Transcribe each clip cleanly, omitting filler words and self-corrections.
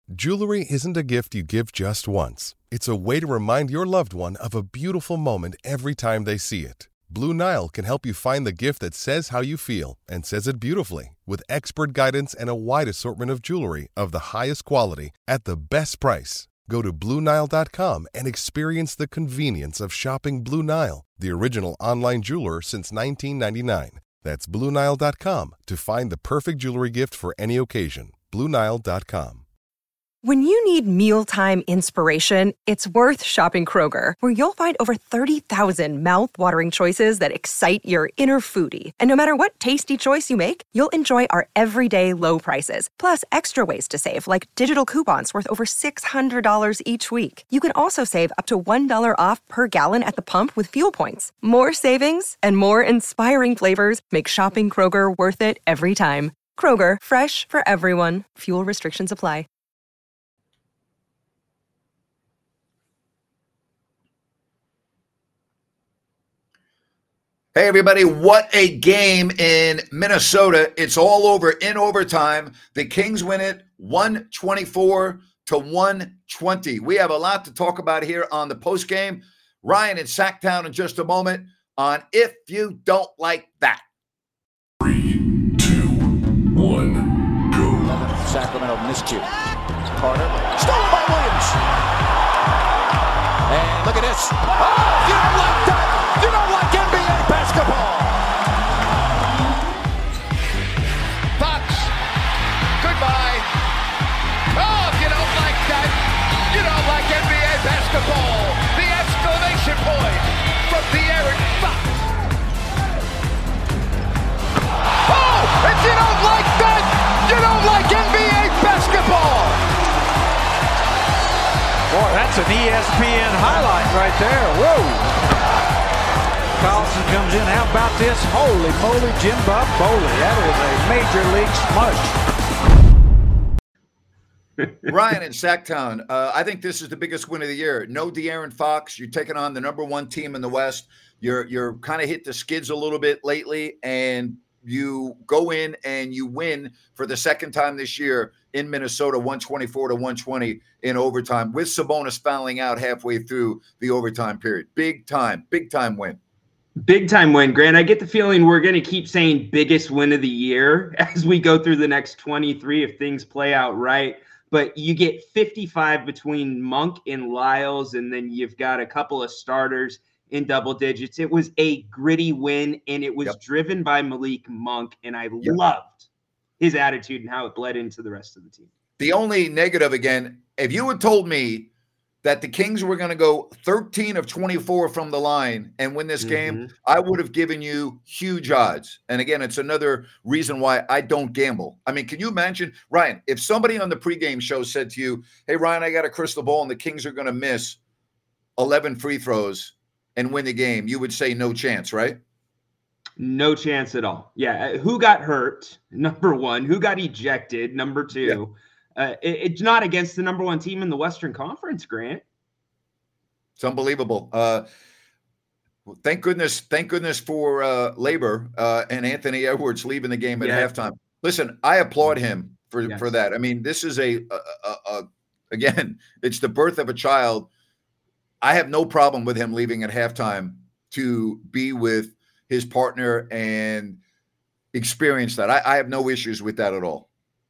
Jewelry isn't a gift you give just once. It's a way to remind your loved one of a beautiful moment every time they see it. Blue Nile can help you find the gift that says how you feel and says it beautifully, with expert guidance and a wide assortment of jewelry of the highest quality at the best price. Go to BlueNile.com and experience the convenience of shopping Blue Nile, the original online jeweler since 1999. That's BlueNile.com to find the perfect jewelry gift for any occasion. BlueNile.com. When you need mealtime inspiration, it's worth shopping Kroger, where you'll find over 30,000 mouth-watering choices that excite your inner foodie. And no matter what tasty choice you make, you'll enjoy our everyday low prices, plus extra ways to save, like digital coupons worth over $600 each week. You can also save up to $1 off per gallon at the pump with fuel points. More savings and more inspiring flavors make shopping Kroger worth it every time. Kroger, fresh for everyone. Fuel restrictions apply. Hey, everybody, what a game in Minnesota. It's all over in overtime. The Kings win it 124-120. We have a lot to talk about here on the postgame. Ryan in Sacktown in just a moment on If You Don't Like That. 3, 2, 1, go. Sacramento miscue. Carter, stolen by Williams. And look at this. Oh, you don't like that. You don't like NBA basketball. Fox, goodbye. Oh, if you don't like that, you don't like NBA basketball. The exclamation point from De'Aaron Fox. Oh, if you don't like that, you don't like NBA basketball. Boy, that's an ESPN highlight right there. Whoa. Carlson comes in. How about this? Holy moly, Jim Bob Foley. That is a major league smush. Ryan in Sacktown, I think this is the biggest win of the year. No De'Aaron Fox. You're taking on the number one team in the West. You're kind of hit the skids a little bit lately, and you go in and you win for the second time this year in Minnesota, 124-120 in overtime, with Sabonis fouling out halfway through the overtime period. Big time win. Big time win, Grant. I get the feeling we're going to keep saying biggest win of the year as we go through the next 23 if things play out right. But you get 55 between Monk and Lyles, and then you've got a couple of starters in double digits. It was a gritty win, and it was driven by Malik Monk, and I loved his attitude and how it bled into the rest of the team. The only negative, again, if you had told me that the Kings were going to go 13 of 24 from the line and win this game, I would have given you huge odds. And again, it's another reason why I don't gamble. I mean, can you imagine, Ryan, if somebody on the pregame show said to you, hey, Ryan, I got a crystal ball and the Kings are going to miss 11 free throws and win the game, you would say no chance, right? No chance at all. Yeah. Who got hurt? Number one. Who got ejected? Number two. Yeah. It's not against the number one team in the Western Conference, Grant. It's unbelievable. Thank goodness for Labor and Anthony Edwards leaving the game at halftime. Listen, I applaud him for that. I mean, this is again, it's the birth of a child. I have no problem with him leaving at halftime to be with his partner and experience that. I have no issues with that at all.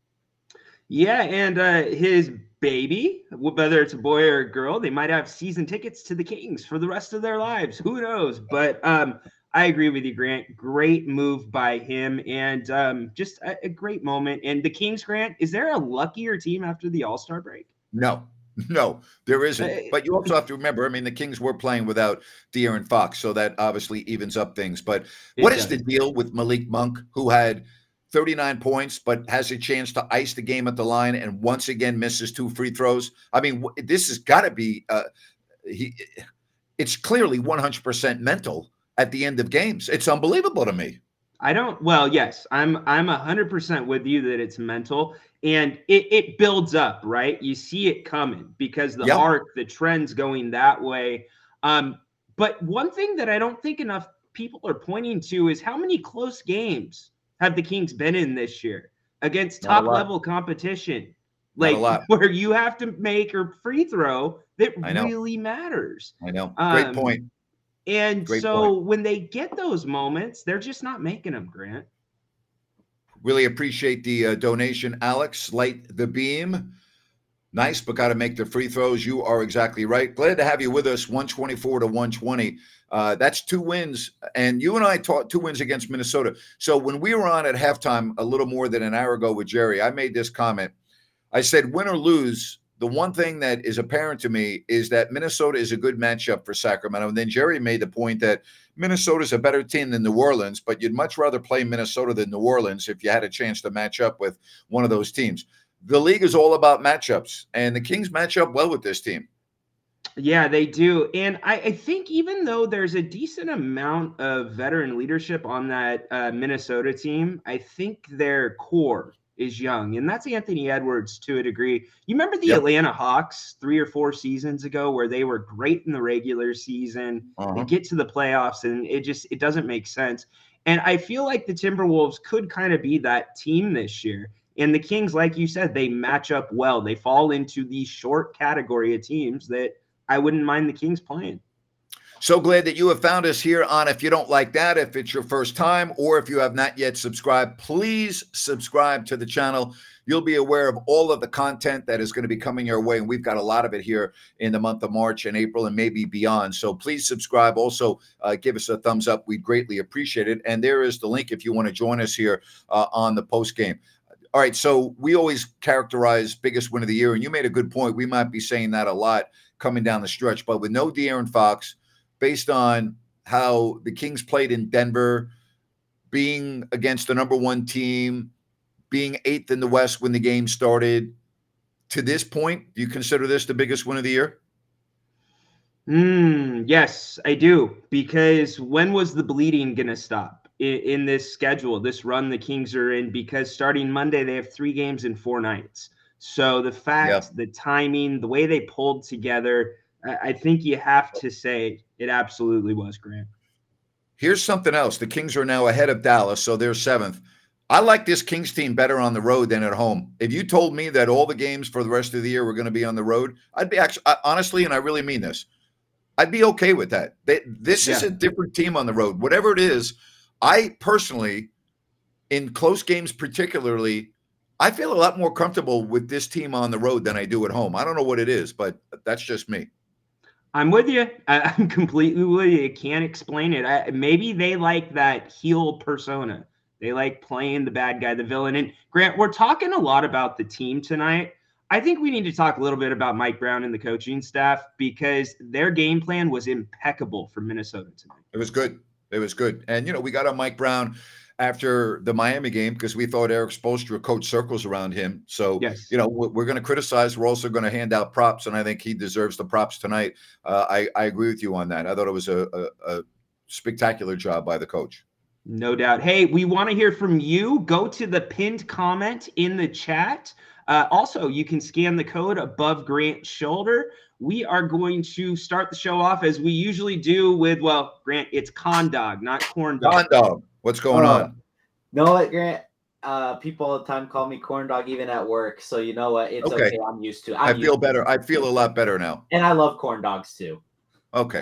Yeah, and his baby, whether it's a boy or a girl, they might have season tickets to the Kings for the rest of their lives. Who knows? But I agree with you, Grant. Great move by him, and just a great moment. And the Kings, Grant, is there a luckier team after the All-Star break? No, there isn't. But you also have to remember, I mean, the Kings were playing without De'Aaron Fox, so that obviously evens up things. But what is the deal with Malik Monk, who had 39 points, but has a chance to ice the game at the line and once again misses 2 free throws? I mean, this has got to be it's clearly 100% mental at the end of games. It's unbelievable to me. Yes, I'm 100% with you that it's mental, and it builds up, right? You see it coming because the trend's going that way. But one thing that I don't think enough people are pointing to is how many close games have the Kings been in this year against top level competition? like where you have to make a free throw that really matters. I know. Great point. And so when they get those moments, they're just not making them, Grant. Really appreciate the donation, Alex. Light the beam. Nice, but got to make the free throws. You are exactly right. Glad to have you with us. 124 to 120. That's 2 wins. And you and I taught 2 wins against Minnesota. So when we were on at halftime a little more than an hour ago with Jerry, I made this comment. I said, win or lose, the one thing that is apparent to me is that Minnesota is a good matchup for Sacramento. And then Jerry made the point that Minnesota is a better team than New Orleans, but you'd much rather play Minnesota than New Orleans if you had a chance to match up with one of those teams. The league is all about matchups, and the Kings match up well with this team. Yeah, they do. And I think even though there's a decent amount of veteran leadership on that Minnesota team, I think their core is young. And that's Anthony Edwards to a degree. You remember the Atlanta Hawks 3 or 4 seasons ago where they were great in the regular season and get to the playoffs, and it doesn't make sense. And I feel like the Timberwolves could kind of be that team this year. And the Kings, like you said, they match up well. They fall into the short category of teams that I wouldn't mind the Kings playing. So glad that you have found us here on If You Don't Like That. If it's your first time or if you have not yet subscribed, please subscribe to the channel. You'll be aware of all of the content that is going to be coming your way. And we've got a lot of it here in the month of March and April and maybe beyond. So please subscribe. Also, give us a thumbs up. We'd greatly appreciate it. And there is the link if you want to join us here on the post game. All right, so we always characterize biggest win of the year, and you made a good point. We might be saying that a lot coming down the stretch, but with no De'Aaron Fox, based on how the Kings played in Denver, being against the number 1 team, being 8th in the West when the game started, to this point, do you consider this the biggest win of the year? Yes, I do, because when was the bleeding going to stop? In this schedule, this run the Kings are in, because starting Monday, they have 3 games in 4 nights. So the fact, the timing, the way they pulled together, I think you have to say it absolutely was, Grant. Here's something else. The Kings are now ahead of Dallas, so they're 7th. I like this Kings team better on the road than at home. If you told me that all the games for the rest of the year were going to be on the road, I'd be actually, honestly, and I really mean this, I'd be okay with that. This is a different team on the road. Whatever it is, I personally, in close games particularly, I feel a lot more comfortable with this team on the road than I do at home. I don't know what it is, but that's just me. I'm with you. I'm completely with you. You can't explain it. Maybe they like that heel persona. They like playing the bad guy, the villain. And Grant, we're talking a lot about the team tonight. I think we need to talk a little bit about Mike Brown and the coaching staff, because their game plan was impeccable for Minnesota tonight. It was good. It was good. And, we got on Mike Brown after the Miami game because we thought Eric Spoelstra coached circles around him. So, we're going to criticize. We're also going to hand out props, and I think he deserves the props tonight. I agree with you on that. I thought it was a spectacular job by the coach. No doubt. Hey, we want to hear from you. Go to the pinned comment in the chat. Also, you can scan the code above Grant's shoulder. We are going to start the show off as we usually do with, Grant, it's Con Dog, not Corn Dog. Con Dog. What's going on? You know what, Grant? People all the time call me Corn Dog, even at work. So you know what? It's okay. I'm used to it. I feel better. I feel a lot better now. And I love corn dogs too. Okay.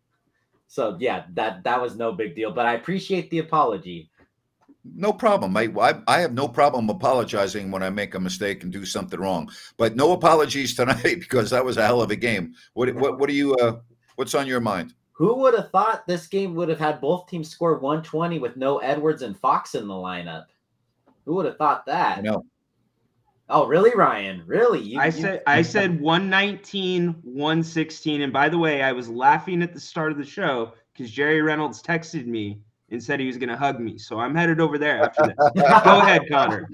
So yeah, that was no big deal, but I appreciate the apology. No problem. I have no problem apologizing when I make a mistake and do something wrong, but no apologies tonight because that was a hell of a game. What do you what's on your mind? Who would have thought this game would have had both teams score 120 with no Edwards and Fox in the lineup? Who would have thought that? I know. Oh, really, Ryan? Really? I said 119, 116. And by the way, I was laughing at the start of the show because Jerry Reynolds texted me and said he was going to hug me. So I'm headed over there after that. Go ahead, Connor.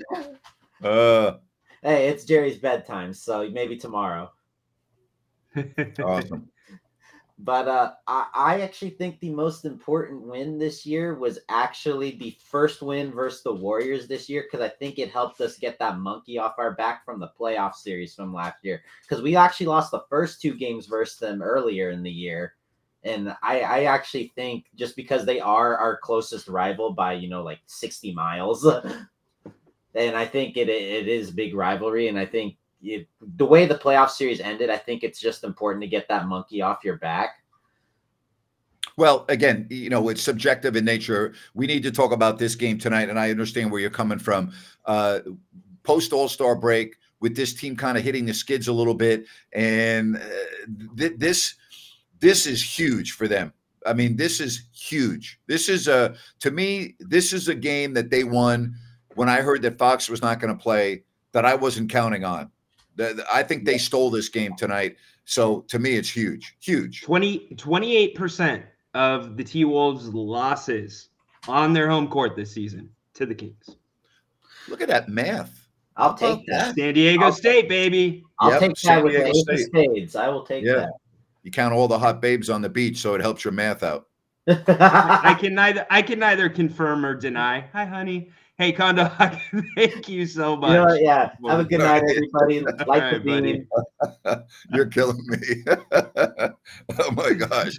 Hey, it's Jerry's bedtime, so maybe tomorrow. Awesome. But I actually think the most important win this year was actually the first win versus the Warriors this year, because I think it helped us get that monkey off our back from the playoff series from last year, because we actually lost the first 2 games versus them earlier in the year. And I actually think just because they are our closest rival by, 60 miles, and I think it is big rivalry. And I think the way the playoff series ended, I think it's just important to get that monkey off your back. Well, again, it's subjective in nature. We need to talk about this game tonight, and I understand where you're coming from. Post All-Star break, with this team kind of hitting the skids a little bit, and this is huge for them. I mean, this is huge. This is to me, this is a game that they won when I heard that Fox was not going to play, that I wasn't counting on. I think they stole this game tonight. So to me, it's huge, huge. 28% of the T-Wolves' losses on their home court this season to the Kings. Look at that math. I'll take that. San Diego State, baby. I'll take that with the Ace of Spades. I will take that. You count all the hot babes on the beach, so it helps your math out. I can neither confirm or deny. Hi, honey. Hey, Kondo, thank you so much. Have a good night, everybody. Like the beam. You're killing me. Oh my gosh.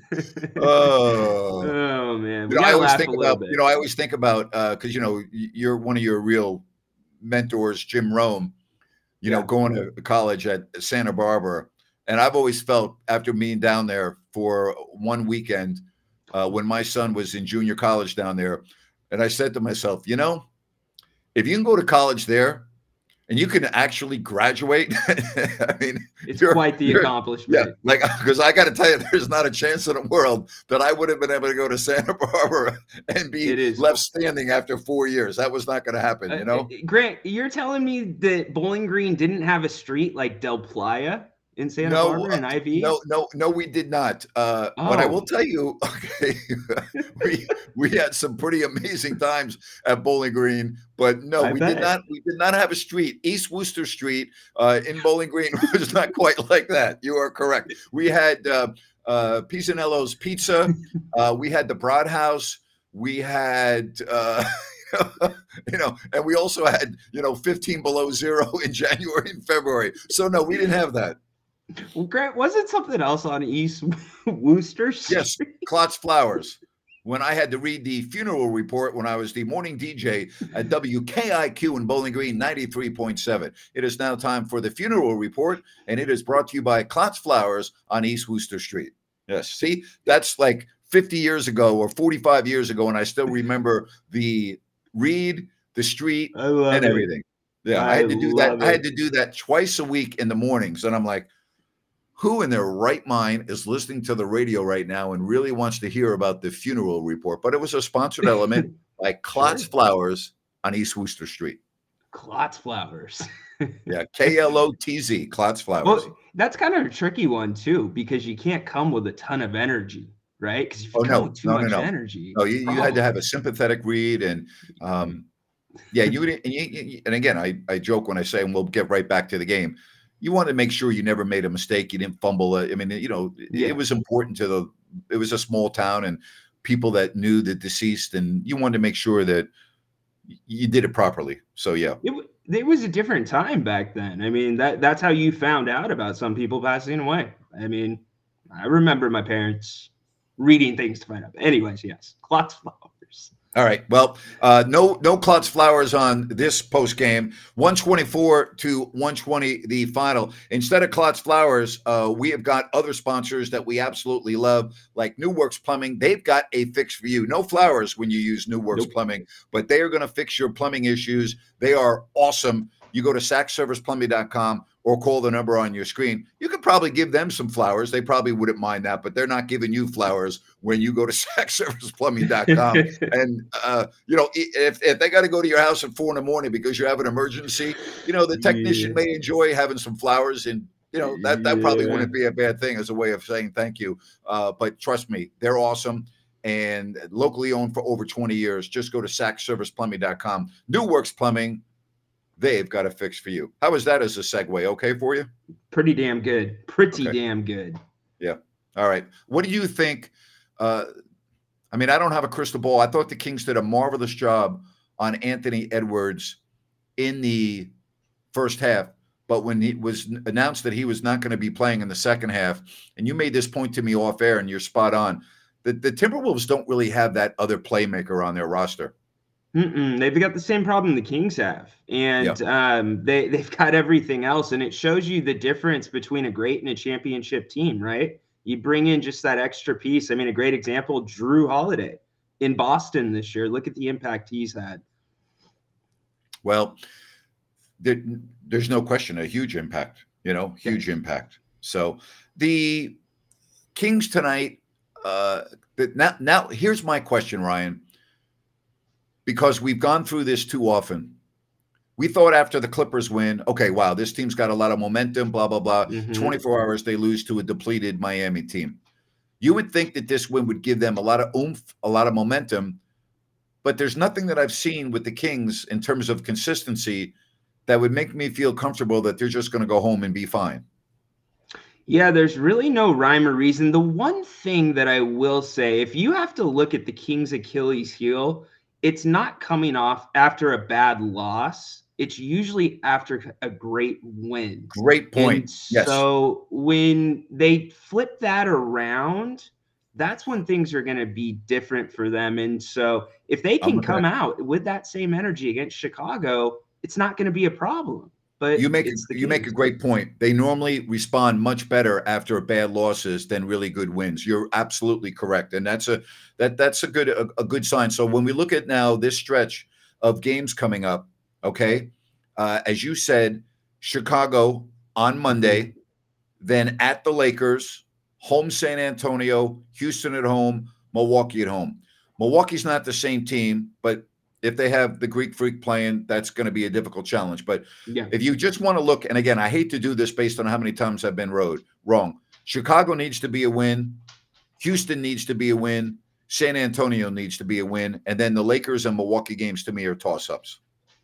Oh man. I always think about because you're one of your real mentors, Jim Rome. Going to college at Santa Barbara, and I've always felt, after being down there for one weekend, when my son was in junior college down there, and I said to myself, if you can go to college there and you can actually graduate, I mean, it's quite the accomplishment. Yeah, because I got to tell you, there's not a chance in the world that I would have been able to go to Santa Barbara and be left standing after 4 years. That was not going to happen, Grant, you're telling me that Bowling Green didn't have a street like Del Playa in Santa Barbara and IV? No, we did not. But I will tell you, okay, we had some pretty amazing times at Bowling Green. But no, we did not. We did not have a street. East Wooster Street in Bowling Green was not quite like that. You are correct. We had Pisanello's Pizza. We had the Broad House. We had. And we also had 15 below zero in January and February. So no, we didn't have that. Well, Grant, wasn't something else on East Wooster Street? Yes, Klotz Flowers. When I had to read the funeral report when I was the morning DJ at WKIQ in Bowling Green, 93.7. It is now time for the funeral report, and it is brought to you by Klotz Flowers on East Wooster Street. Yes, see, that's like 50 years ago or 45 years ago, and I still remember the read, the street, and everything. Yeah, I had to do that. I had to do that twice a week in the mornings, and I'm like, who in their right mind is listening to the radio right now and really wants to hear about the funeral report? But it was a sponsored element by Klotz Flowers on East Wooster Street. Klotz Flowers. Yeah, KLOTZ, Klotz Flowers. Well, that's kind of a tricky one, too, because you can't come with a ton of energy, right? Because if you come with too much energy. No, you had to have a sympathetic read. And yeah, you would. And again, I joke when I say, and we'll get right back to the game. You want to make sure you never made a mistake. You didn't fumble. I mean, it was important it was a small town and people that knew the deceased, and you wanted to make sure that you did it properly. So, yeah. It was a different time back then. I mean, that's how you found out about some people passing away. I mean, I remember my parents reading things to find out. Anyways, yes, Klotz Flowers. All right. Well, no Klotz Flowers on this post game. 124 to 120, the final. Instead of Klotz Flowers, we have got other sponsors that we absolutely love, like New Works Plumbing. They've got a fix for you. No flowers when you use New Works Plumbing, but they are going to fix your plumbing issues. They are awesome. You go to sackserviceplumbing.com or call the number on your screen. You could probably give them some flowers. They probably wouldn't mind that, but they're not giving you flowers when you go to sackserviceplumbing.com. And, if they got to go to your house at 4 a.m. because you have an emergency, the technician may enjoy having some flowers, and, that probably wouldn't be a bad thing as a way of saying thank you. But trust me, they're awesome and locally owned for over 20 years. Just go to sackserviceplumbing.com. New Works Plumbing. They've got a fix for you. How is that as a segue? Okay for you? Pretty damn good. Damn good. Yeah. All right. What do you think? I don't have a crystal ball. I thought the Kings did a marvelous job on Anthony Edwards in the first half. But when it was announced that he was not going to be playing in the second half, and you made this point to me off air, and you're spot on, the Timberwolves don't really have that other playmaker on their roster. They've got the same problem the Kings have, and they've got everything else, and it shows you the difference between a great and a championship team, right? You bring in just that extra piece. I mean, a great example, Jrue Holiday in Boston this year. Look at the impact he's had. Well, there's no question, a huge impact, huge impact. So the Kings tonight, now here's my question, Ryan, because we've gone through this too often. We thought after the Clippers win, okay, wow, this team's got a lot of momentum, blah, blah, blah. 24 hours, they lose to a depleted Miami team. You would think that this win would give them a lot of oomph, a lot of momentum, but there's nothing that I've seen with the Kings in terms of consistency that would make me feel comfortable that they're just going to go home and be fine. Yeah, there's really no rhyme or reason. The one thing that I will say, if you have to look at the Kings' Achilles heel, it's not coming off after a bad loss. It's usually after a great win. Great point. Yes. So when they flip that around, that's when things are going to be different for them. And so if they can come out with that same energy against Chicago, it's not going to be a problem. But you make a great point. They normally respond much better after bad losses than really good wins. You're absolutely correct, and that's a good sign. So when we look at now this stretch of games coming up, okay, as you said, Chicago on Monday, then at the Lakers, home San Antonio, Houston at home, Milwaukee at home. Milwaukee's not the same team, but if they have the Greek Freak playing, that's going to be a difficult challenge. But if you just want to look, and again, I hate to do this based on how many times I've been wrong. Chicago needs to be a win. Houston needs to be a win. San Antonio needs to be a win. And then the Lakers and Milwaukee games to me are toss-ups.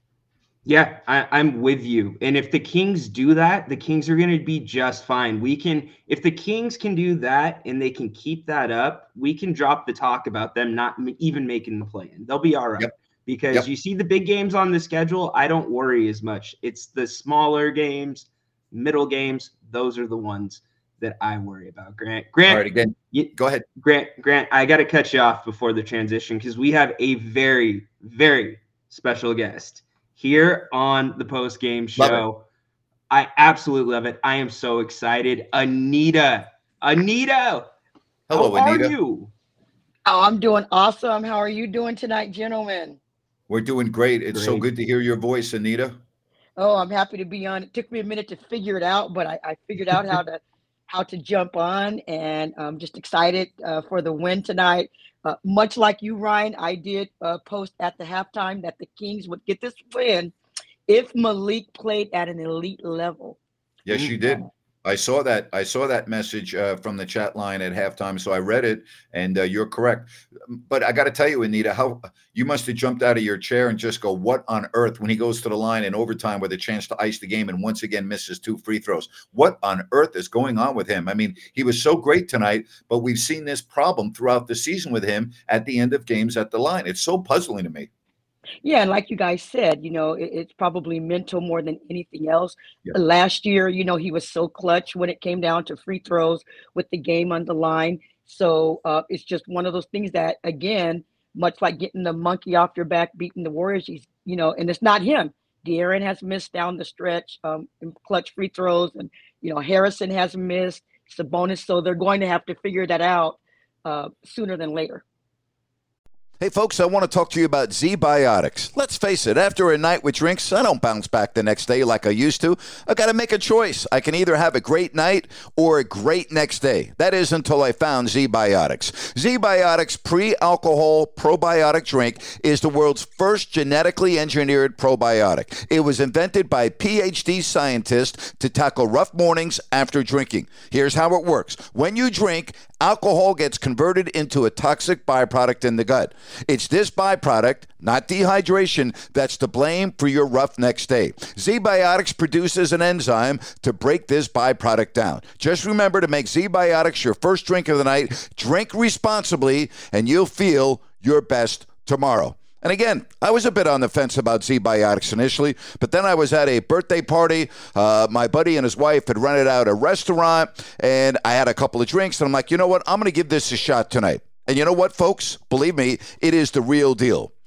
Yeah, I'm with you. And if the Kings do that, the Kings are going to be just fine. If the Kings can do that and they can keep that up, we can drop the talk about them not even making the play-in. They'll be all right. Because you see the big games on the schedule, I don't worry as much. It's the smaller games, middle games. Those are the ones that I worry about. Grant. All right, again, go ahead. Grant, I got to cut you off before the transition because we have a very, very special guest here on the post-game show. I absolutely love it. I am so excited. Anita. Hello, Anita. How are you? Oh, I'm doing awesome. How are you doing tonight, gentlemen? We're doing great. It's so good to hear your voice, Anita. Oh, I'm happy to be on. It took me a minute to figure it out, but I figured out how to jump on, and I'm just excited for the win tonight. Much like you, Ryan, I did post at the halftime that the Kings would get this win if Malik played at an elite level. Yes, you did. I saw that message from the chat line at halftime, so I read it, and you're correct. But I got to tell you, Anita, how you must have jumped out of your chair and just go, what on earth, when he goes to the line in overtime with a chance to ice the game and once again misses 2 free throws. What on earth is going on with him? I mean, he was so great tonight, but we've seen this problem throughout the season with him at the end of games at the line. It's so puzzling to me. Yeah, and like you guys said, it's probably mental more than anything else. Last year, he was so clutch when it came down to free throws with the game on the line. So it's just one of those things that, again, much like getting the monkey off your back, beating the Warriors, and it's not him. De'Aaron has missed down the stretch in clutch free throws, and, Harrison has missed, Sabonis. So they're going to have to figure that out sooner than later. Hey, folks, I want to talk to you about Z-Biotics. Let's face it, after a night with drinks, I don't bounce back the next day like I used to. I got to make a choice. I can either have a great night or a great next day. That is until I found Z-Biotics. Z-Biotics pre-alcohol probiotic drink is the world's first genetically engineered probiotic. It was invented by PhD scientists to tackle rough mornings after drinking. Here's how it works. When you drink, alcohol gets converted into a toxic byproduct in the gut. It's this byproduct, not dehydration, that's to blame for your rough next day. Z-Biotics produces an enzyme to break this byproduct down. Just remember to make Z-Biotics your first drink of the night. Drink responsibly, and you'll feel your best tomorrow. And again, I was a bit on the fence about Z-Biotics initially, but then I was at a birthday party. My buddy and his wife had rented out a restaurant, and I had a couple of drinks, and I'm like, you know what? I'm going to give this a shot tonight. And you know what, folks? Believe me, it is the real deal.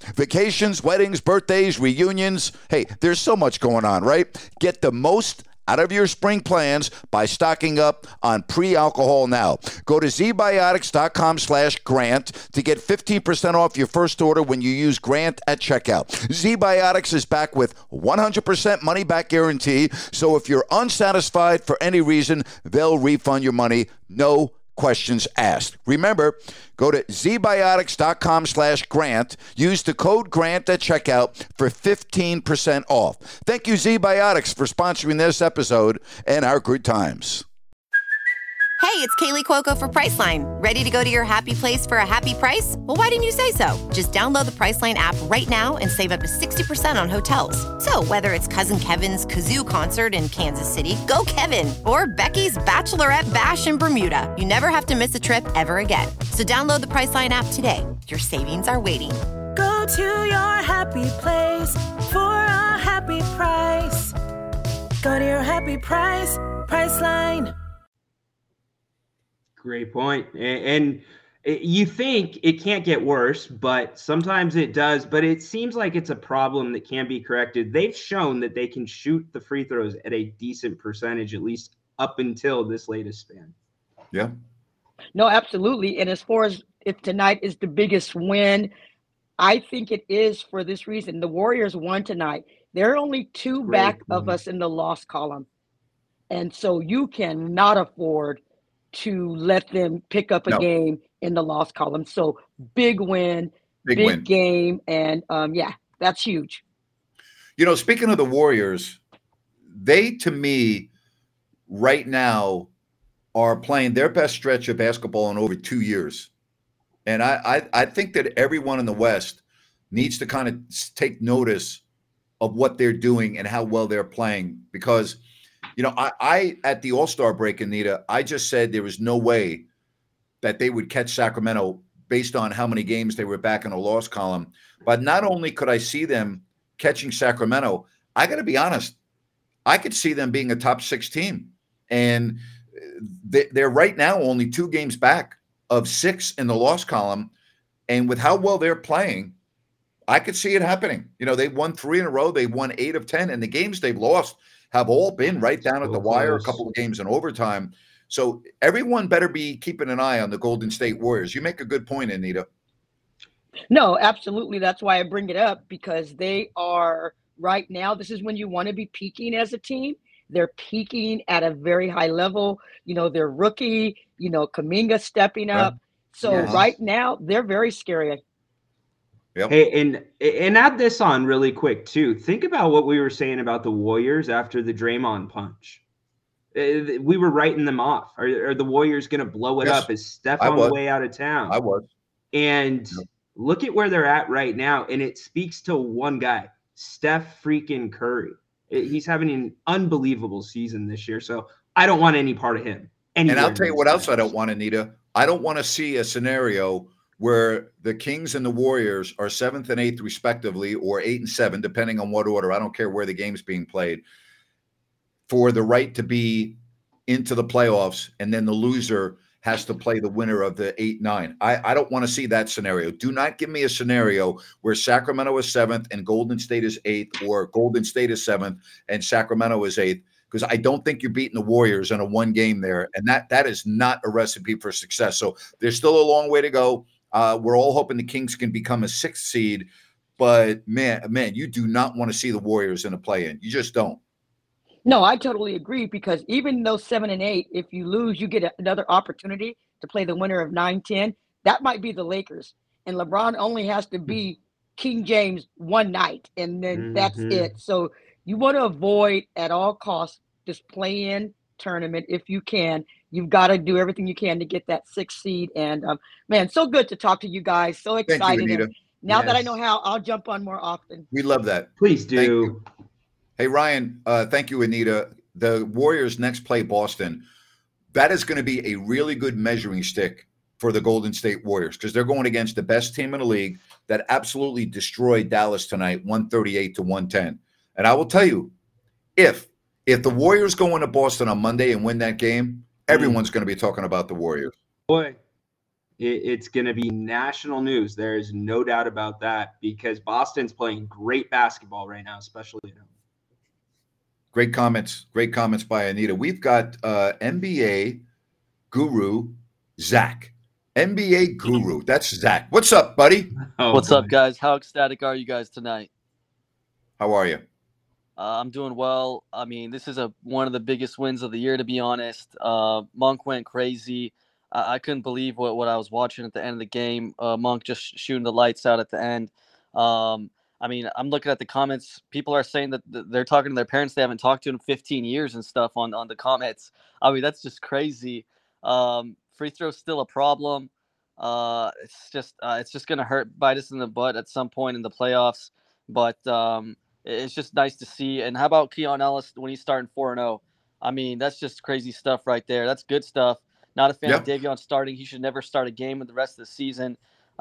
Vacations, weddings, birthdays, reunions. Hey, there's so much going on, right? Get the most out of your spring plans by stocking up on pre-alcohol now. Go to zbiotics.com/Grant to get 15% off your first order when you use Grant at checkout. ZBiotics is back with 100% money-back guarantee, so if you're unsatisfied for any reason, they'll refund your money. No questions asked. Remember, go to zbiotics.com/Grant. Use the code GRANT at checkout for 15% off. Thank you, ZBiotics, for sponsoring this episode and our good times. Hey, it's Kaylee Cuoco for Priceline. Ready to go to your happy place for a happy price? Well, why didn't you say so? Just download the Priceline app right now and save up to 60% on hotels. So whether it's Cousin Kevin's Kazoo Concert in Kansas City, go Kevin, or Becky's Bachelorette Bash in Bermuda, you never have to miss a trip ever again. So download the Priceline app today. Your savings are waiting. Go to your happy place for a happy price. Go to your happy price, Priceline. Great point. And you think it can't get worse, but sometimes it does. But it seems like it's a problem that can be corrected. They've shown that they can shoot the free throws at a decent percentage, at least up until this latest span. Yeah. No, absolutely. And as far as if tonight is the biggest win, I think it is for this reason. The Warriors won tonight. They're only two back of us in the loss column. And so you cannot afford to let them pick up a game in the loss column. So big win, big win. Game. And yeah, that's huge. You know, speaking of the Warriors, they, to me, right now are playing their best stretch of basketball in over 2 years. And I think that everyone in the West needs to kind of take notice of what they're doing and how well they're playing, because you know, I at the All-Star break, Anita, I just said there was no way that they would catch Sacramento based on how many games they were back in the loss column. But not only could I see them catching Sacramento, I got to be honest, I could see them being a top 6 team. And they're right now only 2 games back of 6 in the loss column. And with how well they're playing, I could see it happening. You know, they've won 3 in a row. They've won 8 of 10. And the games they've lost have all been right down at the wire, a couple of games in overtime. So everyone better be keeping an eye on the Golden State Warriors. You make a good point, Anita. No, absolutely. That's why I bring it up, because they are right now, this is when you want to be peaking as a team. They're peaking at a very high level. You know, they're rookie, you know, Kuminga stepping up. So right now, they're very scary. Yep. Hey, and add this on really quick too. Think about what we were saying about the Warriors after the Draymond punch. We were writing them off. Are the Warriors going to blow it up? Is Steph on the way out of town? I was. And look at where they're at right now, and it speaks to one guy, Steph freaking Curry. He's having an unbelievable season this year, so I don't want any part of him. And I'll tell you what else I don't want, Anita. I don't want to see a scenario where the Kings and the Warriors are 7th and 8th respectively, or 8 and 7, depending on what order. I don't care where the game's being played, for the right to be into the playoffs, and then the loser has to play the winner of the 8-9. I don't want to see that scenario. Do not give me a scenario where Sacramento is 7th and Golden State is 8th, or Golden State is 7th and Sacramento is 8th, because I don't think you're beating the Warriors in a one game there. And that is not a recipe for success. So there's still a long way to go. We're all hoping the Kings can become a 6th seed, but man, you do not want to see the Warriors in a play-in. You just don't. No, I totally agree, because even though 7 and 8, if you lose, you get another opportunity to play the winner of 9-10. That might be the Lakers, and LeBron only has to be King James one night, and then that's it. So you want to avoid at all costs this play-in tournament if you can. You've got to do everything you can to get that 6th seed. And man, so good to talk to you guys. So excited. Thank you, Anita. Now that I know how, I'll jump on more often. We love that. Please do. Hey, Ryan, thank you, Anita. The Warriors next play Boston. That is going to be a really good measuring stick for the Golden State Warriors, because they're going against the best team in the league that absolutely destroyed Dallas tonight, 138-110. And I will tell you, if the Warriors go into Boston on Monday and win that game, everyone's going to be talking about the Warriors. Boy, It's going to be national news. There is no doubt about that because Boston's playing great basketball right now, especially at home. Great comments by Anita. We've got NBA guru Zach. NBA guru. That's Zach. What's up, buddy? What's up, guys? How ecstatic are you guys tonight? How are you? I'm doing well. I mean, this is one of the biggest wins of the year, to be honest. Monk went crazy. I couldn't believe what I was watching at the end of the game. Monk just shooting the lights out at the end. I mean, I'm looking at the comments. People are saying that they're talking to their parents. They haven't talked to in 15 years and stuff on the comments. I mean, that's just crazy. Free throw's still a problem. It's just going to bite us in the butt at some point in the playoffs. But it's just nice to see. And how about Keon Ellis when he's starting 4-0? I mean, that's just crazy stuff right there. That's good stuff. Not a fan of Davion starting. He should never start a game in the rest of the season.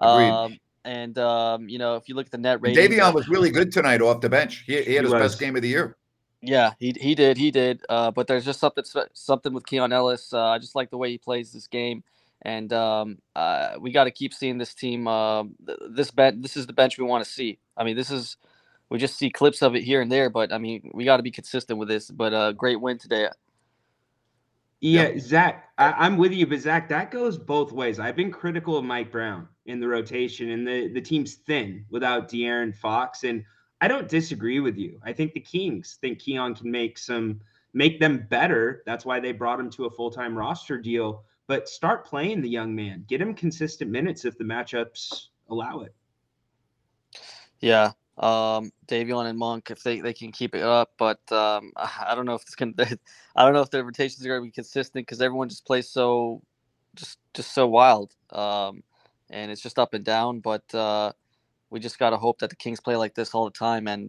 And if you look at the net rating, Davion was really good tonight off the bench. He had his best game of the year. Yeah, he did. But there's just something with Keon Ellis. I just like the way he plays this game. And we got to keep seeing this team. This is the bench we want to see. I mean, we just see clips of it here and there, but I mean, we got to be consistent with this. But great win today. Yeah, Zach, I'm with you, but Zach, that goes both ways. I've been critical of Mike Brown in the rotation, and the team's thin without De'Aaron Fox, and I don't disagree with you. I think the Kings think Keon can make them better. That's why they brought him to a full-time roster deal. But start playing the young man. Get him consistent minutes if the matchups allow it. Yeah. Davion and Monk, if they can keep it up, but I don't know if I don't know if the rotations are going to be consistent because everyone just plays so wild, and it's just up and down. But we just got to hope that the Kings play like this all the time. And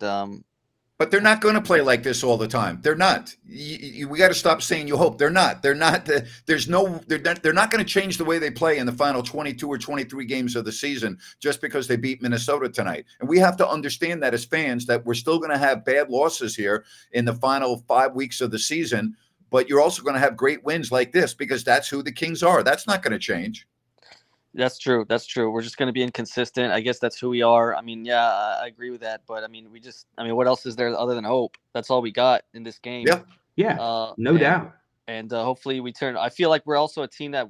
but they're not going to play like this all the time. They're not. We got to stop saying you hope. They're not. They're not. They're not going to change the way they play in the final 22 or 23 games of the season just because they beat Minnesota tonight. And we have to understand that as fans that we're still going to have bad losses here in the final 5 weeks of the season. But you're also going to have great wins like this because that's who the Kings are. That's not going to change. That's true. We're just going to be inconsistent. I guess that's who we are. I mean, yeah, I agree with that. But I mean, what else is there other than hope? That's all we got in this game. Yeah. No doubt. And hopefully we turn. I feel like we're also a team that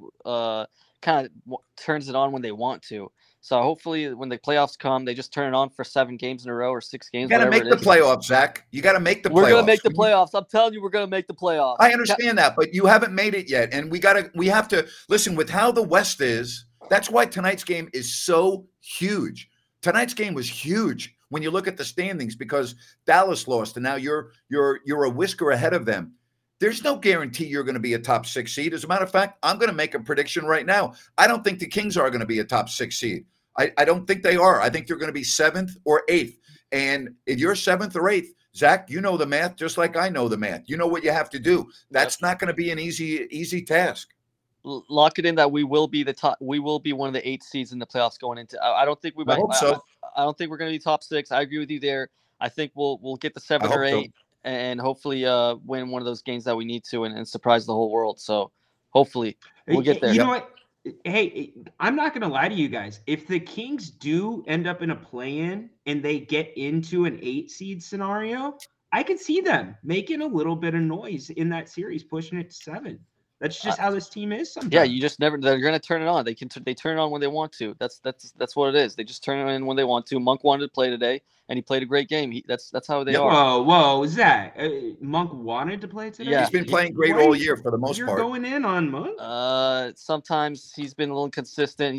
kind of turns it on when they want to. So hopefully when the playoffs come, they just turn it on for 7 games in a row or 6 games. You got to make the playoffs, Zach. You got to make the playoffs. We're going to make the playoffs. I'm telling you, we're going to make the playoffs. I understand that, but you haven't made it yet. And we have to listen with how the West is. That's why tonight's game is so huge. Tonight's game was huge when you look at the standings because Dallas lost and now you're a whisker ahead of them. There's no guarantee you're going to be a top 6 seed. As a matter of fact, I'm going to make a prediction right now. I don't think the Kings are going to be a top 6 seed. I don't think they are. I think they're going to be 7th or 8th. And if you're 7th or 8th, Zach, you know the math just like I know the math. You know what you have to do. That's not going to be an easy task. Lock it in that we will be the top. We will be one of the 8 seeds in the playoffs going into. I don't think we might. I hope so. I don't think we're going to be top 6. I agree with you there. I think we'll get the 7 or 8 and hopefully win one of those games that we need to and surprise the whole world. So hopefully we'll get there. You know what? Hey, I'm not going to lie to you guys. If the Kings do end up in a play-in and they get into an 8 seed scenario, I could see them making a little bit of noise in that series, pushing it to 7. That's just how this team is sometimes. Yeah, you just never. They're going to turn it on. They turn it on when they want to. That's what it is. They just turn it on when they want to. Monk wanted to play today, and he played a great game. That's how they are. Whoa, Zach. Monk wanted to play today. Yeah, he's been playing great all year for the most part. You're going in on Monk. Sometimes he's been a little inconsistent.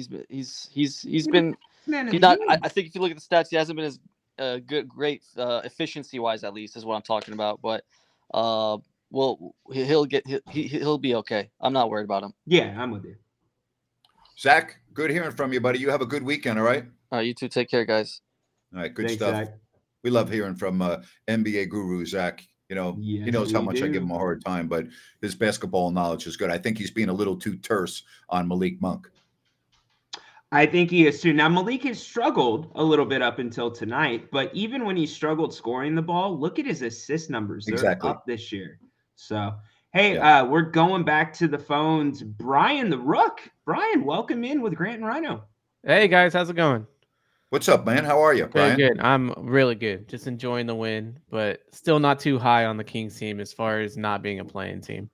He's been. He's not. I think if you look at the stats, he hasn't been as great efficiency wise, at least, is what I'm talking about. But well, he'll be okay. I'm not worried about him. Yeah, I'm with you. Zach, good hearing from you, buddy. You have a good weekend, all right? All right, you too. Take care, guys. All right, good stuff. Zach. We love hearing from NBA guru Zach. You know, he knows how much I give him a hard time, but his basketball knowledge is good. I think he's being a little too terse on Malik Monk. I think he is too. Now, Malik has struggled a little bit up until tonight, but even when he struggled scoring the ball, look at his assist numbers. They're up this year. So, Hey, we're going back to the phones. Brian the Rook. Brian, welcome in with Grant and Rhino. Hey, guys. How's it going? What's up, man? How are you, Brian? Good. I'm really good. Just enjoying the win, but still not too high on the Kings team as far as not being a playing team.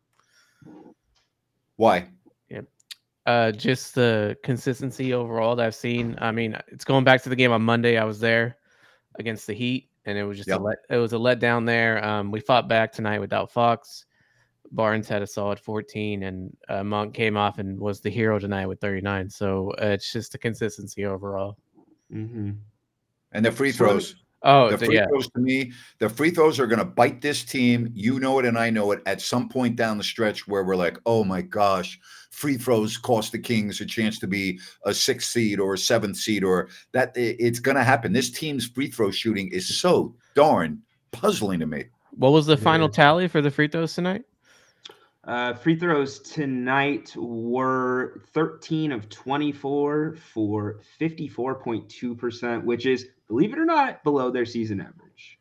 Why? Yeah. Just the consistency overall that I've seen. I mean, it's going back to the game on Monday. I was there against the Heat, and it was just it was a letdown there. We fought back tonight without Fox. Barnes had a solid 14, and Monk came off and was the hero tonight with 39. So it's just the consistency overall. Mm-hmm. And the free throws. Oh, the free throws to me, the free throws are going to bite this team. You know it, and I know it. At some point down the stretch, where we're like, "Oh my gosh, free throws cost the Kings a chance to be a 6th seed or a 7th seed," or that it's going to happen. This team's free throw shooting is so darn puzzling to me. What was the final tally for the free throws tonight? Free throws tonight were 13 of 24 for 54.2%, which is, believe it or not, below their season average.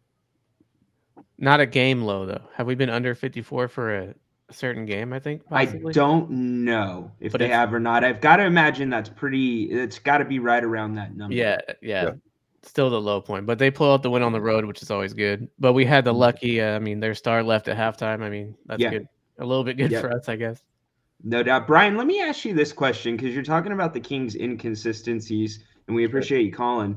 Not a game low, though. Have we been under 54 for a certain game, I think? Possibly? I don't know if they have or not. I've got to imagine it's got to be right around that number. Yeah. Still the low point, but they pull out the win on the road, which is always good. But we had the lucky, their star left at halftime. I mean, that's good. A little bit good for us, I guess. No doubt. Brian, let me ask you this question, because you're talking about the Kings' inconsistencies, and we appreciate you calling.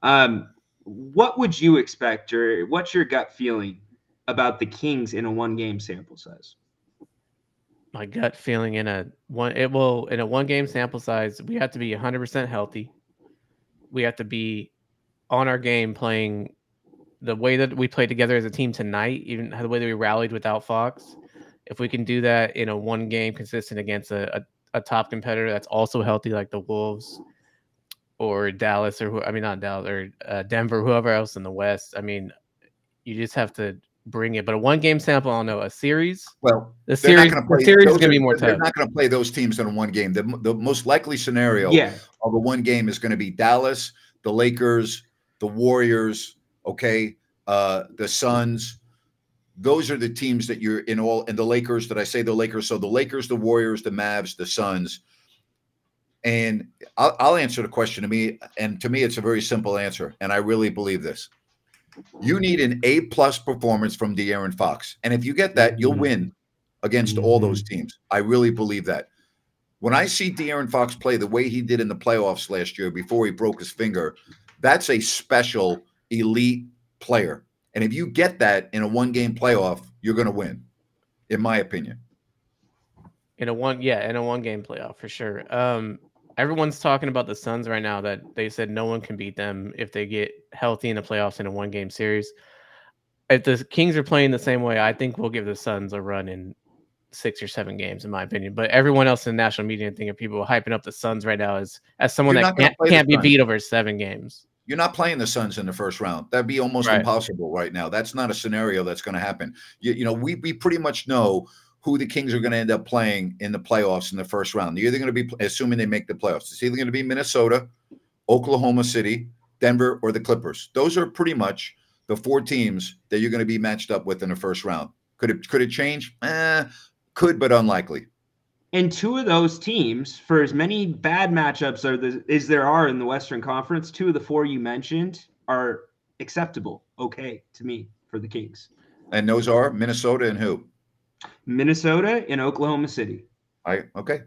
What would you expect, or what's your gut feeling about the Kings in a one-game sample size? My gut feeling in a one-game sample size, we have to be 100% healthy. We have to be on our game, playing the way that we played together as a team tonight, even the way that we rallied without Fox. If we can do that in a one game consistent against a top competitor that's also healthy, like the Wolves or Dallas, not Dallas, or Denver, whoever else in the West, I mean, you just have to bring it. But a one game sample, I don't know, a series. Well, the series is going to be more tough. They're not going to play those teams in one game. The most likely scenario of a one game is going to be Dallas, the Lakers, the Warriors, the Suns. Those are the teams that you're in all, and the Lakers that I say the Lakers. So the Lakers, the Warriors, the Mavs, the Suns. And I'll answer the question to me. And to me, it's a very simple answer. And I really believe this. You need an A+ performance from De'Aaron Fox. And if you get that, you'll win against all those teams. I really believe that. When I see De'Aaron Fox play the way he did in the playoffs last year before he broke his finger, that's a special elite player. And if you get that in a one-game playoff, you're going to win, in my opinion. In a one-game playoff, for sure. Everyone's talking about the Suns right now, that they said no one can beat them if they get healthy in the playoffs in a one-game series. If the Kings are playing the same way, I think we'll give the Suns a run in 6 or 7 games, in my opinion. But everyone else in the national media, I think, of people hyping up the Suns right now as someone that can't be beat over 7 games. You're not playing the Suns in the first round. That'd be almost impossible right now. That's not a scenario that's going to happen. We pretty much know who the Kings are going to end up playing in the playoffs in the first round. They're either going to be, assuming they make the playoffs, it's either going to be Minnesota, Oklahoma City, Denver, or the Clippers. Those are pretty much the 4 teams that you're going to be matched up with in the first round. Could it change? Could, but unlikely. And 2 of those teams, for as many bad matchups as there are in the Western Conference, 2 of the 4 you mentioned are acceptable, to me, for the Kings. And those are Minnesota and who? Minnesota and Oklahoma City. Okay.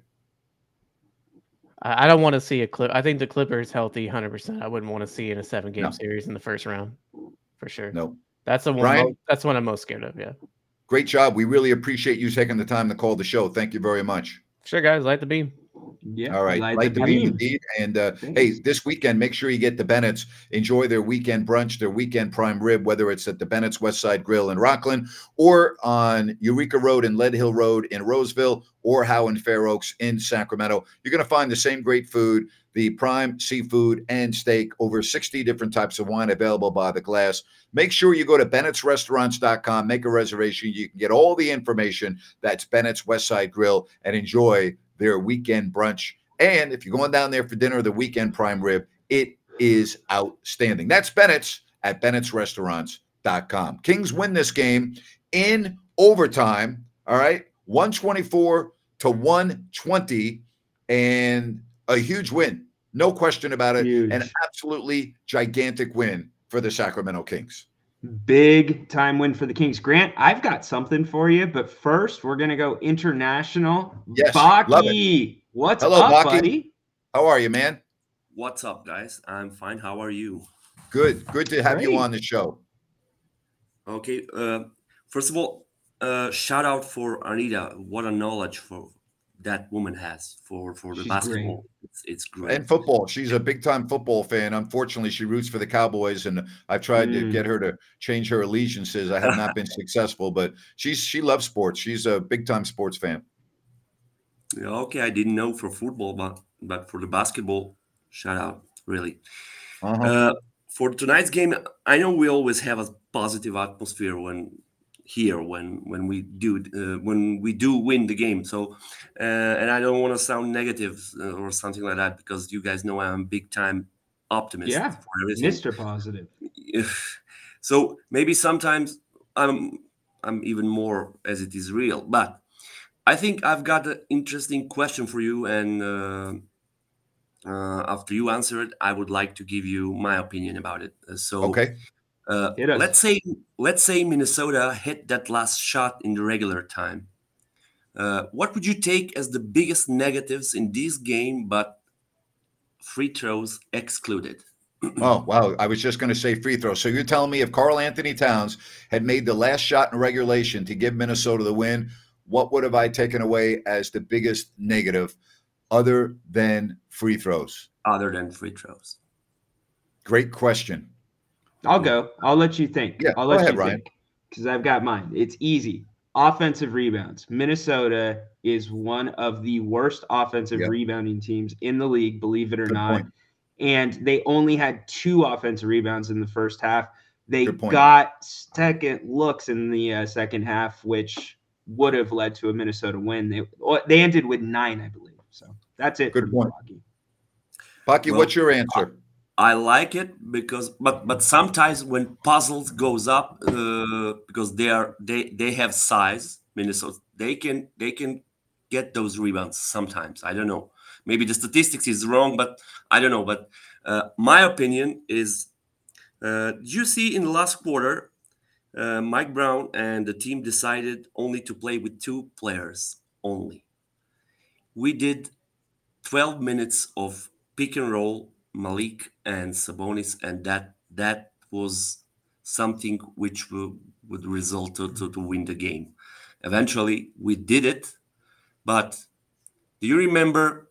I don't want to see I think the Clippers healthy 100%. I wouldn't want to see in a 7-game series in the first round, for sure. No. That's the one. That's what I'm most scared of. Yeah. Great job. We really appreciate you taking the time to call the show. Thank you very much. Sure, guys. Light the beam. Yeah. All right. Light the beam indeed. And hey, this weekend, make sure you get the Bennett's. Enjoy their weekend brunch, their weekend prime rib, whether it's at the Bennett's West Side Grill in Rockland or on Eureka Road and Lead Hill Road in Roseville or Howe and Fair Oaks in Sacramento. You're going to find the same great food, the prime seafood and steak, over 60 different types of wine available by the glass. Make sure you go to Bennett'sRestaurants.com, make a reservation. You can get all the information. That's Bennett's West Side Grill, and enjoy their weekend brunch. And if you're going down there for dinner, the weekend prime rib, it is outstanding. That's Bennett's at Bennett'sRestaurants.com. Kings win this game in overtime. All right, 124 to 120, and a huge win. No question about it. Huge. An absolutely gigantic win for the Sacramento Kings. Big time win for the Kings. Grant, I've got something for you, but first we're going to go international. Yes, Baki, what's Hello, up, Baki. buddy? How are you, man? What's up, guys? I'm fine. How are you? Good. Good to have you Great. on the show. Okay. First of all, shout out for Anita. What a knowledge for that woman has for the She's basketball. It's great. And football. She's a big-time football fan. Unfortunately, she roots for the Cowboys, and I've tried to get her to change her allegiances. I have not been successful, but she loves sports. She's a big-time sports fan. Yeah, okay, I didn't know for football, but for the basketball, shout out, really. For tonight's game, I know we always have a positive atmosphere when we do win the game. So, and I don't want to sound negative or something like that, because you guys know I'm a big time optimist. Yeah, for everything. Mr. Positive. So maybe sometimes I'm even more as it is real, but I think I've got an interesting question for you, and after you answer it, I would like to give you my opinion about it. Okay. Let's say Minnesota hit that last shot in the regular time. What would you take as the biggest negatives in this game, but free throws excluded? Oh, wow. I was just going to say free throws. So you're telling me if Karl Anthony Towns had made the last shot in regulation to give Minnesota the win, what would have I taken away as the biggest negative other than free throws? Other than free throws. Great question. I'll go. I'll let you think. Yeah, I'll let go ahead, you Ryan. think, because I've got mine. It's easy. Offensive rebounds. Minnesota is one of the worst offensive rebounding teams in the league, believe it or not. Point. And they only had 2 offensive rebounds in the first half. They got second looks in the second half, which would have led to a Minnesota win. They ended with 9, I believe. So that's it. Good point. Baki, what's your answer? I like it because, but sometimes when puzzles goes up, because they have size, Minnesota, they can get those rebounds sometimes. I don't know. Maybe the statistics is wrong, but I don't know. But my opinion is, you see in the last quarter, Mike Brown and the team decided only to play with 2 players only. We did 12 minutes of pick and roll, Malik and Sabonis, and that was something which would result to win the game. Eventually, we did it, but do you remember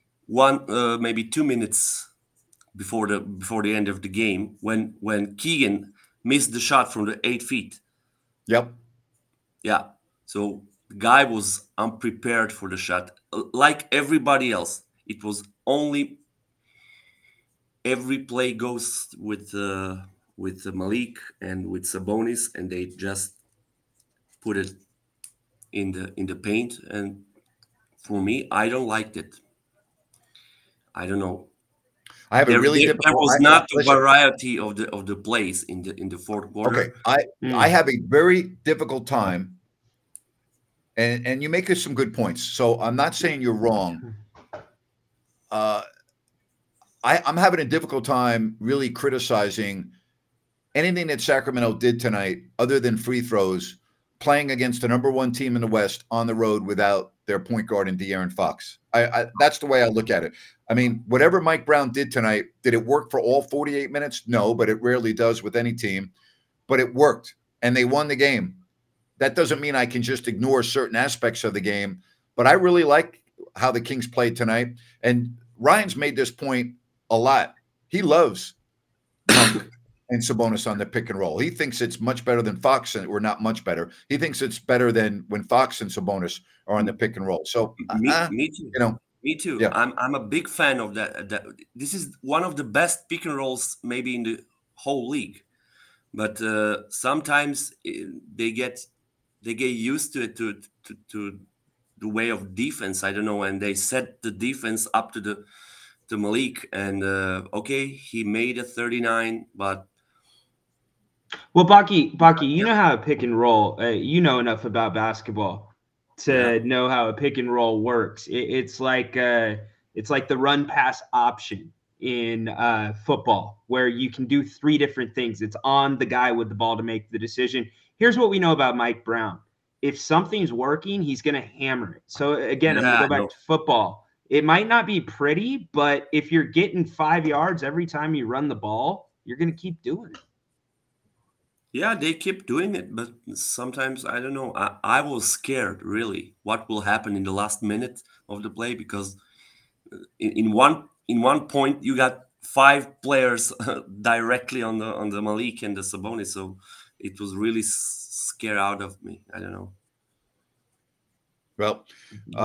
maybe 2 minutes before the end of the game when Keegan missed the shot from the 8 feet? Yep. Yeah. So the guy was unprepared for the shot, like everybody else. It was only every play goes with Malik and with Sabonis, and they just put it in the paint. And for me, I don't like it. I don't know. I have a really there was not a variety of the plays in the fourth quarter. Okay, I have a very difficult time, and you make some good points. So I'm not saying you're wrong. I'm having a difficult time really criticizing anything that Sacramento did tonight, other than free throws, playing against the number 1 team in the West on the road without their point guard in De'Aaron Fox. That's the way I look at it. I mean, whatever Mike Brown did tonight, did it work for all 48 minutes? No, but it rarely does with any team. But it worked, and they won the game. That doesn't mean I can just ignore certain aspects of the game, but I really like how the Kings played tonight. And Ryan's made this point a lot. He loves Monk and Sabonis on the pick and roll. He thinks it's much better than Fox, or not much better. He thinks it's better than when Fox and Sabonis are on the pick and roll. So me too. Me too. Yeah. I'm a big fan of that. This is one of the best pick and rolls maybe in the whole league. But sometimes they get used to it, to the way of defense. I don't know, and they set the defense up to Malik, and okay, he made a 39, but well, Baki, you know how a pick and roll. You know enough about basketball. to know how a pick and roll works. It's like the run pass option in football, where you can do 3 different things. It's on the guy with the ball to make the decision. Here's what we know about Mike Brown. If something's working, he's going to hammer it. So again, I'm going to go back to football. It might not be pretty, but if you're getting 5 yards every time you run the ball, you're going to keep doing it. Yeah, they keep doing it, but sometimes, I don't know, I was scared, really, what will happen in the last minute of the play, because in one point you got 5 players directly on the Malik and the Sabonis, so it was really scared out of me. I don't know. Well,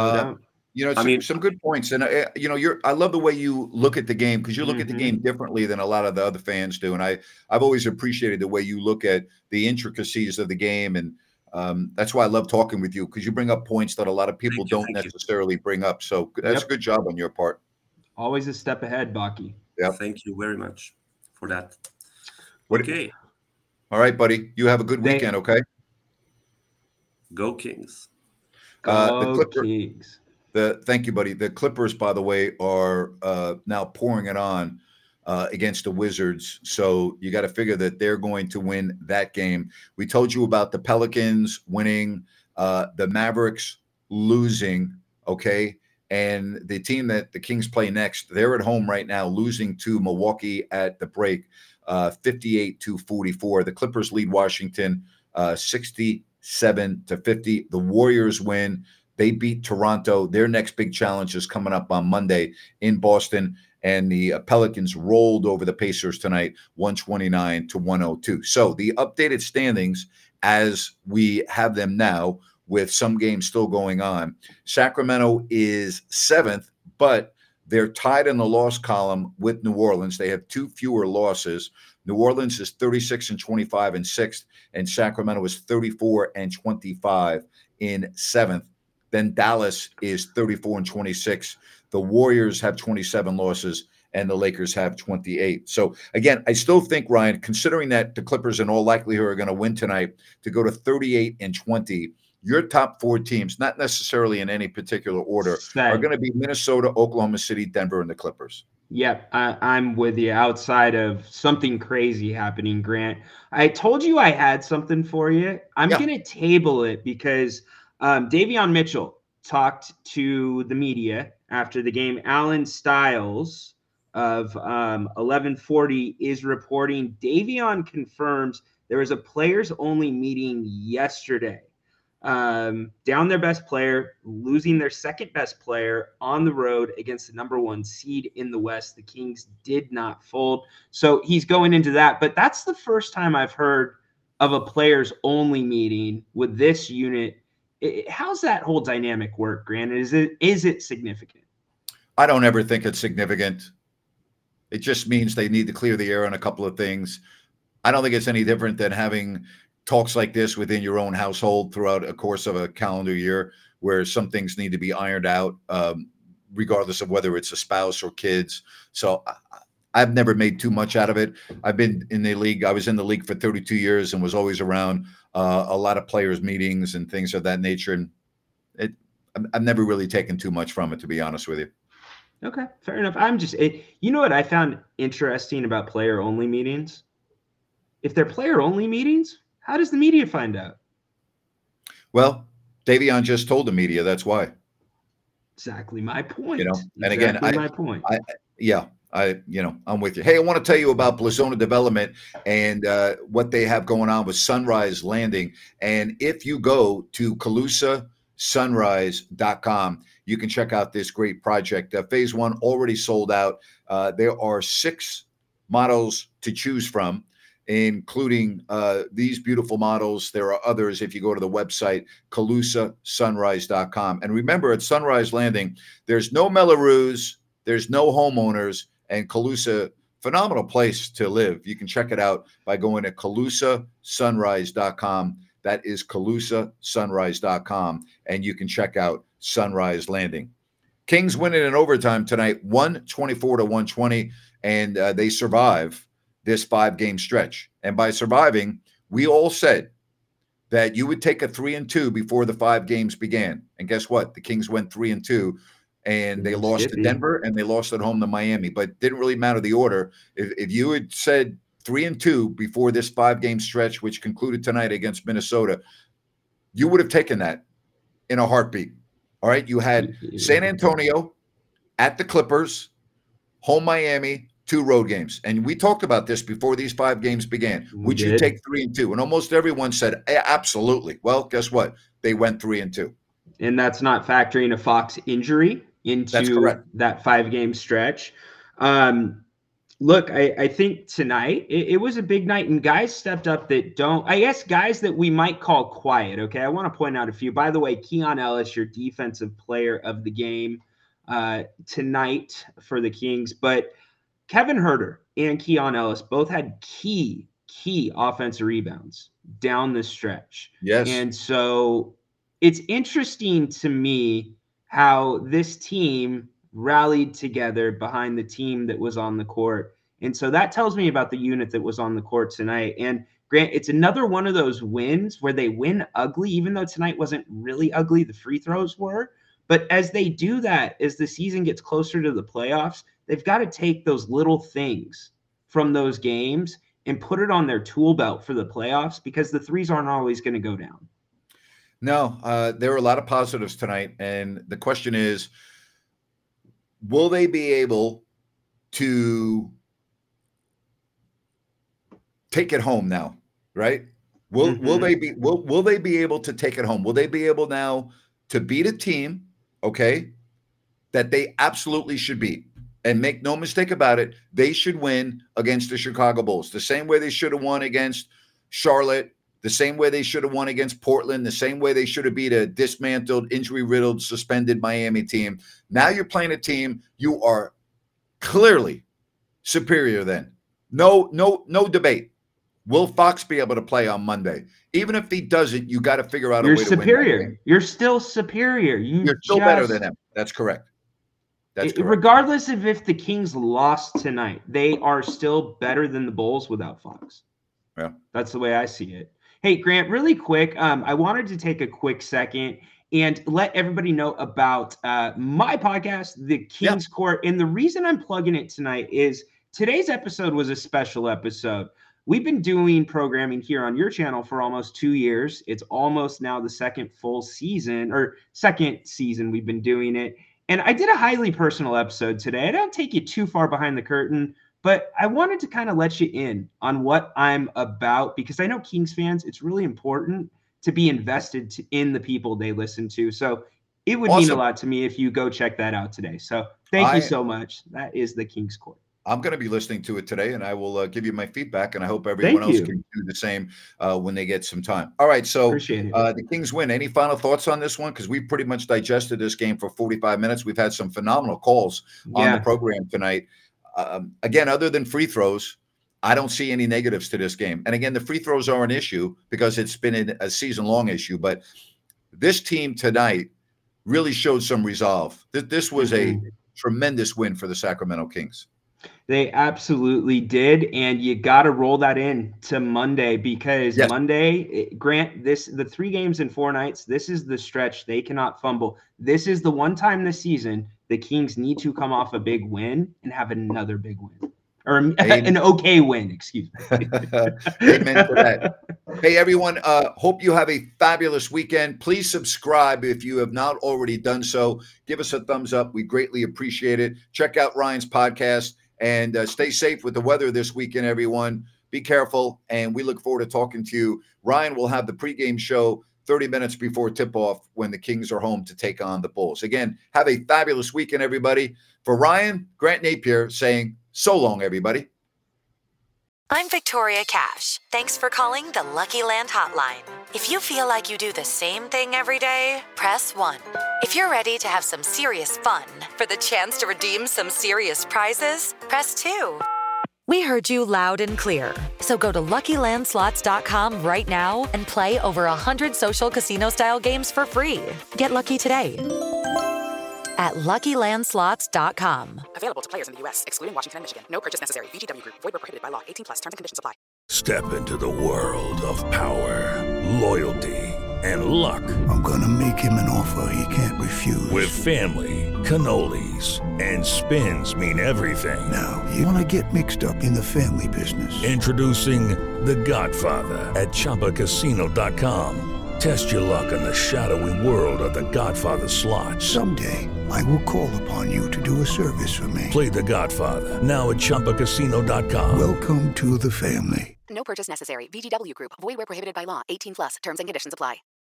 some good points, and I love the way you look at the game, because you look at the game differently than a lot of the other fans do, and I've always appreciated the way you look at the intricacies of the game, and that's why I love talking with you, because you bring up points that a lot of people don't necessarily bring up. So that's a good job on your part. Always a step ahead, Baki. Yeah, thank you very much for that. Okay, all right, buddy. You have a good weekend. Okay. Go Kings. Go Kings. Thank you, buddy. The Clippers, by the way, are now pouring it on against the Wizards. So you got to figure that they're going to win that game. We told you about the Pelicans winning, the Mavericks losing, okay? And the team that the Kings play next, they're at home right now, losing to Milwaukee at the break, 58-44. The Clippers lead Washington 67-50. The Warriors win. They beat Toronto. Their next big challenge is coming up on Monday in Boston. And the Pelicans rolled over the Pacers tonight, 129-102. So the updated standings as we have them now, with some games still going on. Sacramento is 7th, but they're tied in the loss column with New Orleans. They have 2 fewer losses. New Orleans is 36-25 in 6th, and Sacramento is 34-25 in 7th. Then Dallas is 34-26. The Warriors have 27 losses, and the Lakers have 28. So, again, I still think, Ryan, considering that the Clippers in all likelihood are going to win tonight, to go to 38-20, your top 4 teams, not necessarily in any particular order, are going to be Minnesota, Oklahoma City, Denver, and the Clippers. Yep, I'm with you. Outside of something crazy happening, Grant, I told you I had something for you. I'm going to table it because Davion Mitchell talked to the media after the game. Alan Stiles of 1140 is reporting Davion confirms there was a players-only meeting yesterday. Down their best player, losing their second best player on the road against the number 1 seed in the West. The Kings did not fold. So he's going into that. But that's the first time I've heard of a players-only meeting with this unit. How's that whole dynamic work, Grant? Is it significant? I don't ever think it's significant. It just means they need to clear the air on a couple of things. I don't think it's any different than having talks like this within your own household throughout a course of a calendar year, where some things need to be ironed out, regardless of whether it's a spouse or kids. So I've never made too much out of it. I've been in the league. I was in the league for 32 years and was always around a lot of players' meetings and things of that nature. And I've never really taken too much from it, to be honest with you. Okay, fair enough. You know what I found interesting about player-only meetings? If they're player-only meetings, how does the media find out? Well, Davion just told the media. That's why. Exactly my point. And again, my point. I'm with you. Hey, I want to tell you about Blazona Development and what they have going on with Sunrise Landing. And if you go to CalusaSunrise.com, you can check out this great project. Phase 1 already sold out. There are 6 models to choose from, including these beautiful models. There are others if you go to the website, CalusaSunrise.com. And remember, at Sunrise Landing, there's no Melrose, there's no homeowners, and Calusa, phenomenal place to live. You can check it out by going to CalusaSunrise.com. That is CalusaSunrise.com, and you can check out Sunrise Landing. Kings win it in overtime tonight, 124-120, and they survive this 5-game stretch. And by surviving, we all said that you would take a 3-2 before the 5 games began. And guess what? The Kings went 3-2, and they lost to Denver and they lost at home to Miami. But it didn't really matter the order. If you had said 3-2 before this 5-game stretch, which concluded tonight against Minnesota, you would have taken that in a heartbeat. All right. You had San Antonio at the Clippers, home Miami, 2 road games. And we talked about this before these 5 games began. Would you take 3-2? And almost everyone said, absolutely. Well, guess what? They went 3-2. And that's not factoring a Fox injury into that 5-game stretch. Look, I think tonight it was a big night, and guys stepped up that guys that we might call quiet. Okay. I want to point out a few. By the way, Keon Ellis, your defensive player of the game tonight for the Kings, but Kevin Huerter and Keon Ellis both had key offensive rebounds down the stretch. Yes. And so it's interesting to me how this team rallied together behind the team that was on the court. And so that tells me about the unit that was on the court tonight. And Grant, it's another one of those wins where they win ugly, even though tonight wasn't really ugly. The free throws were. But as they do that, as the season gets closer to the playoffs, they've got to take those little things from those games and put it on their tool belt for the playoffs, because the threes aren't always going to go down. No, there were a lot of positives tonight. And the question is, will they be able to take it home now? Right? Will they be able to take it home? Will they be able now to beat a team, okay, that they absolutely should beat? And make no mistake about it, they should win against the Chicago Bulls the same way they should have won against Charlotte, the same way they should have won against Portland, the same way they should have beat a dismantled, injury-riddled, suspended Miami team. Now you're playing a team you are clearly superior than. No debate. Will Fox be able to play on Monday? Even if he doesn't, you got to figure out a way to win. You're superior. You're still superior. You're still better than them. That's correct. That's correct. Regardless of if the Kings lost tonight, they are still better than the Bulls without Fox. Yeah. That's the way I see it. Hey, Grant, really quick, I wanted to take a quick second and let everybody know about my podcast, The King's Court. And the reason I'm plugging it tonight is today's episode was a special episode. We've been doing programming here on your channel for almost 2 years. It's almost now the second season we've been doing it. And I did a highly personal episode today. I don't take you too far behind the curtain, but I wanted to kind of let you in on what I'm about, because I know Kings fans, it's really important to be invested in the people they listen to. So it would mean a lot to me if you go check that out today. So thank you so much. That is the King's Court. I'm going to be listening to it today, and I will give you my feedback, and I hope everyone else can do the same when they get some time. All right, so the Kings win. Any final thoughts on this one? Because we've pretty much digested this game for 45 minutes. We've had some phenomenal calls on the program tonight. Again, other than free throws, I don't see any negatives to this game. And again, the free throws are an issue because it's been a season-long issue. But this team tonight really showed some resolve. This was a tremendous win for the Sacramento Kings. They absolutely did, and you got to roll that in to Monday, because Monday, Grant, the 3 games in 4 nights, this is the stretch they cannot fumble. This is the one time this season the Kings need to come off a big win and have another big win, or an okay win, excuse me. Amen to that. Hey, everyone, hope you have a fabulous weekend. Please subscribe if you have not already done so. Give us a thumbs up. We greatly appreciate it. Check out Ryan's podcast. And stay safe with the weather this weekend, everyone. Be careful, and we look forward to talking to you. Ryan will have the pregame show 30 minutes before tip-off when the Kings are home to take on the Bulls. Again, have a fabulous weekend, everybody. For Ryan, Grant Napier saying so long, everybody. I'm Victoria Cash. Thanks for calling the Lucky Land Hotline. If you feel like you do the same thing every day, press 1. If you're ready to have some serious fun for the chance to redeem some serious prizes, press 2. We heard you loud and clear. So go to LuckyLandSlots.com right now and play over 100 social casino-style games for free. Get lucky today at LuckyLandSlots.com. Available to players in the U.S., excluding Washington and Michigan. No purchase necessary. VGW Group. Void where prohibited by law. 18+. Terms and conditions apply. Step into the world of power, loyalty, and luck. I'm gonna make him an offer he can't refuse. With family, cannolis, and spins mean everything. Now, you wanna get mixed up in the family business. Introducing The Godfather at ChumbaCasino.com. Test your luck in the shadowy world of The Godfather slot. Someday, I will call upon you to do a service for me. Play The Godfather now at ChumbaCasino.com. Welcome to the family. No purchase necessary. VGW Group. Void where prohibited by law. 18+. Terms and conditions apply.